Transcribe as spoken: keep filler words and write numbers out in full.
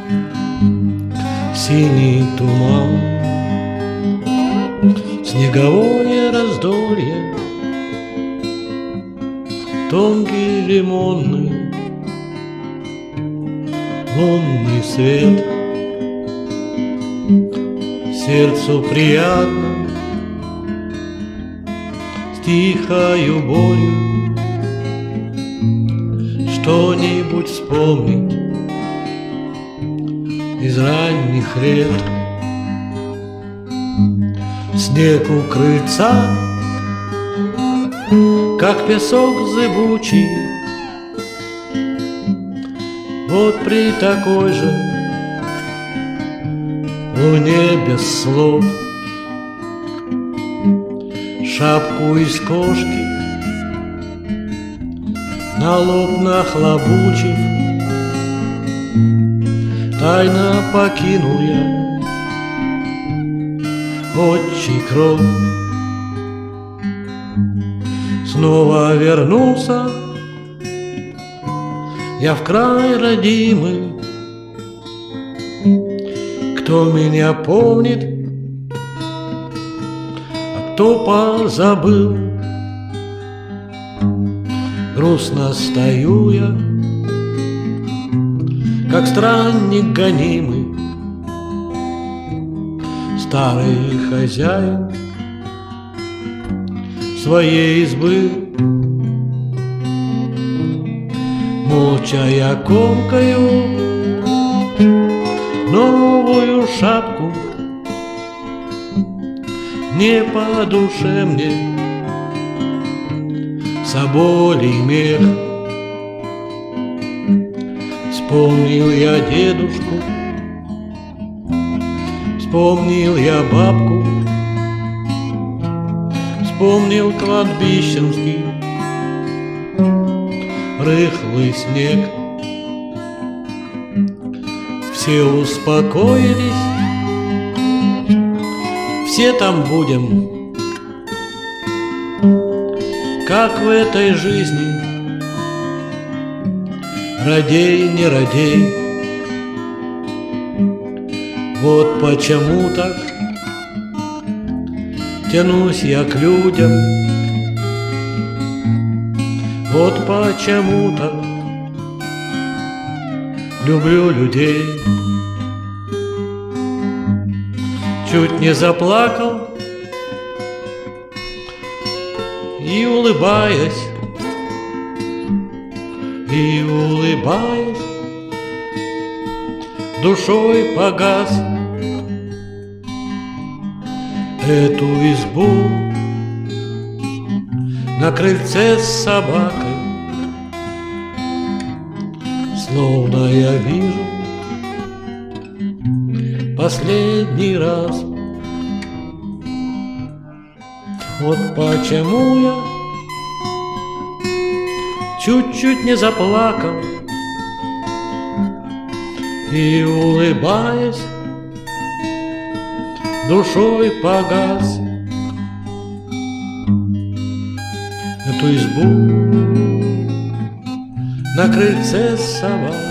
Синий туман, снеговое раздолье, тонкий лимонный лунный свет. Сердцу приятно с тихою болью что-нибудь вспомнить из ранних лет. Снег у крыльца, как песок зыбучий, вот при такой же луне без слов. Шапку из кошки на лоб нахлобучив, тайно покинул я отчий кров. Снова вернулся я в край родимый. Кто меня помнит, а кто позабыл. Грустно стою я, как странник гонимый, старый хозяин своей избы. Молча я комкаю новую шапку, не по душе мне соболий мех. Вспомнил я дедушку, вспомнил я бабку, вспомнил кладбищенский рыхлый снег. Все успокоились, все там будем, как в этой жизни, радей, не радей. Вот почему так тянусь я к людям, вот почему так люблю людей. Чуть не заплакал и улыбаясь, и улыбаясь, душой погас. Эту избу на крыльце с собакой словно я вижу последний раз. Вот почему я чуть-чуть не заплакал и, улыбаясь, душой погас. Эту избу на крыльце с собакой